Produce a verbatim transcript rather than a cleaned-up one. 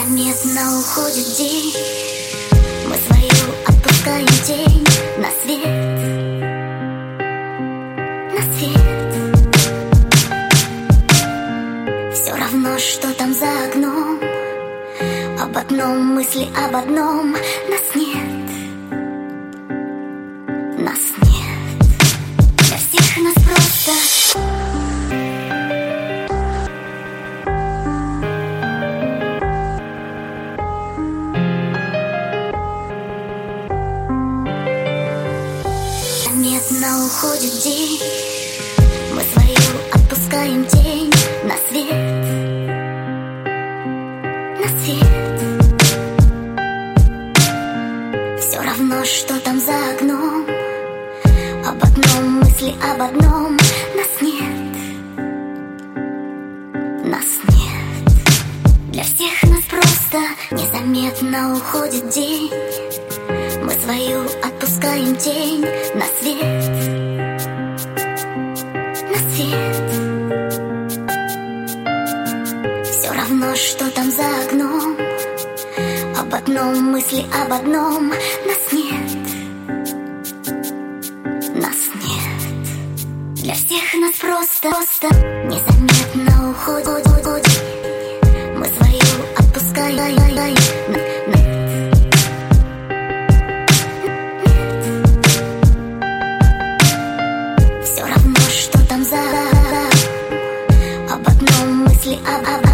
Незаметно уходит день, мы свою отпускаем тень на свет, на свет. Все равно, что там за окном, об одном мысли, об одном. Нас нет, нас нет. Для всех нас просто незаметно уходит день, мы свою отпускаем тень на свет, на свет. Все равно, что там за окном, об одном мысли, об одном. Нас нет, нас нет. Для всех нас просто незаметно уходит день, мы свою отпускаем тень на свет, на свет. Все равно, что там за окном, об одном мысли, об одном. Нас нет, нас нет. Для всех нас просто, просто незаметно уходит, мы свою отпускаем. Все равно, что там за об одном мысли, об